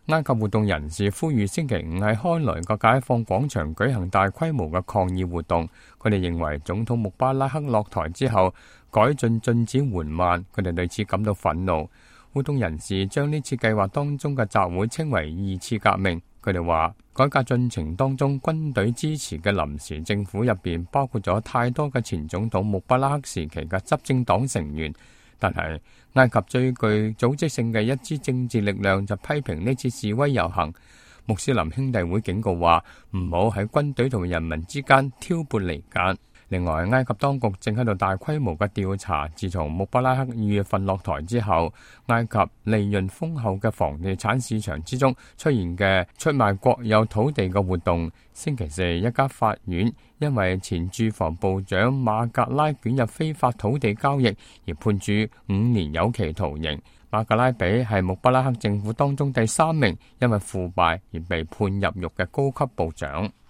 埃及活動人士呼籲星期五喺開羅嘅解放廣場舉行大規模嘅抗議活動。佢哋認為總統穆巴拉克落台之後，改進展緩慢，佢哋對此感到憤怒。活動人士將呢次計劃當中嘅集會稱為二次革命。佢哋話，改革進程當中軍隊支持嘅臨時政府入邊包括咗太多嘅前總統穆巴拉克時期嘅執政黨成員。但係埃及最具組織性嘅一支政治力量就批評呢次示威遊行。穆斯林兄弟會警告話，唔好喺軍隊同人民之間挑撥離間。另外，埃及當局正喺度大規模嘅調查，自從穆巴拉克2月份落台之後，埃及利潤豐厚嘅房地產市場之中出現嘅出賣國有土地嘅活動。星期四，一家法院因為前住房部長馬格拉捲入非法土地交易而判處5年有期徒刑。馬格拉比係穆巴拉克政府當中第3名因為腐敗而被判入獄嘅高級部長。